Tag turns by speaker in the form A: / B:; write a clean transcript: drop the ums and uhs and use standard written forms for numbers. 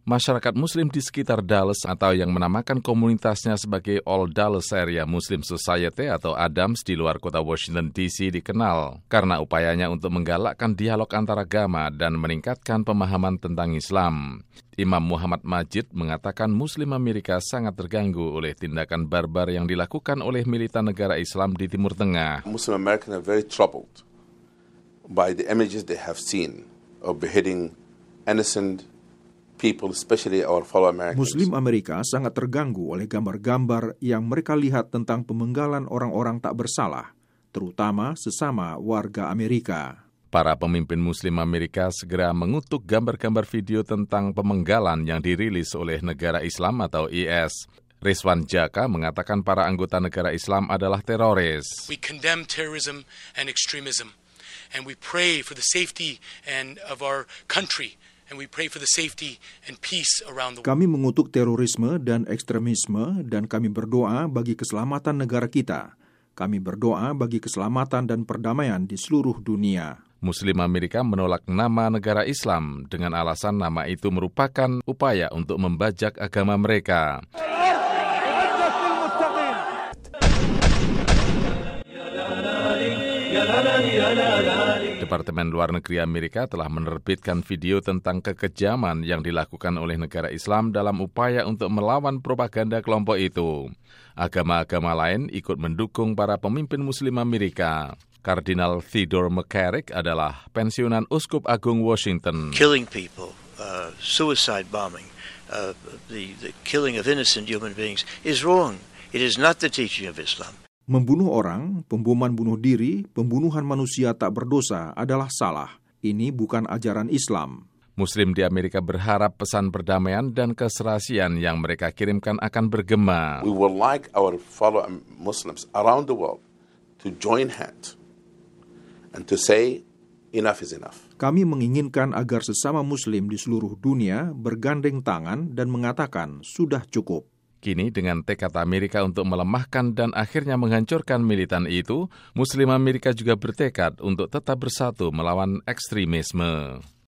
A: Masyarakat Muslim di sekitar Dallas atau yang menamakan komunitasnya sebagai All Dallas Area Muslim Society atau ADAMS di luar kota Washington DC dikenal karena upayanya untuk menggalakkan dialog antaragama dan meningkatkan pemahaman tentang Islam. Imam Muhammad Majid mengatakan Muslim Amerika sangat terganggu oleh tindakan barbar yang dilakukan oleh militan negara Islam di Timur Tengah.
B: Muslim Americans are very troubled by the images they have seen of beheading innocent people, especially our fellow Americans.
C: Muslim Amerika sangat terganggu oleh gambar-gambar yang mereka lihat tentang pemenggalan orang-orang tak bersalah, terutama sesama warga Amerika.
A: Para pemimpin Muslim Amerika segera mengutuk gambar-gambar video tentang pemenggalan yang dirilis oleh negara Islam atau IS. Rizwan Jaka mengatakan para anggota negara Islam adalah teroris.
D: We condemn terrorism and extremism, and we pray for the safety of our country. And we pray for the safety and peace around the world.
C: Kami mengutuk terorisme dan ekstremisme dan kami berdoa bagi keselamatan negara kita. Kami berdoa bagi keselamatan dan perdamaian di seluruh dunia.
A: Muslim Amerika menolak nama negara Islam dengan alasan nama itu merupakan upaya untuk membajak agama mereka. Departemen Luar Negeri Amerika telah menerbitkan video tentang kekejaman yang dilakukan oleh negara Islam dalam upaya untuk melawan propaganda kelompok itu. Agama-agama lain ikut mendukung para pemimpin Muslim Amerika. Kardinal Theodore McCarrick adalah pensiunan Uskup Agung Washington.
E: Killing people, suicide bombing, the killing of innocent human beings is wrong. It is not the teaching of Islam.
C: Membunuh orang, pemboman bunuh diri, pembunuhan manusia tak berdosa adalah salah. Ini bukan ajaran Islam.
A: Muslim di Amerika berharap pesan perdamaian dan keserasian yang mereka kirimkan akan bergema.
B: We would like our fellow Muslims around the world to join hands and to say enough is enough.
C: Kami menginginkan agar sesama Muslim di seluruh dunia bergandeng tangan dan mengatakan sudah cukup.
A: Kini dengan tekad Amerika untuk melemahkan dan akhirnya menghancurkan militan itu, Muslim Amerika juga bertekad untuk tetap bersatu melawan ekstremisme.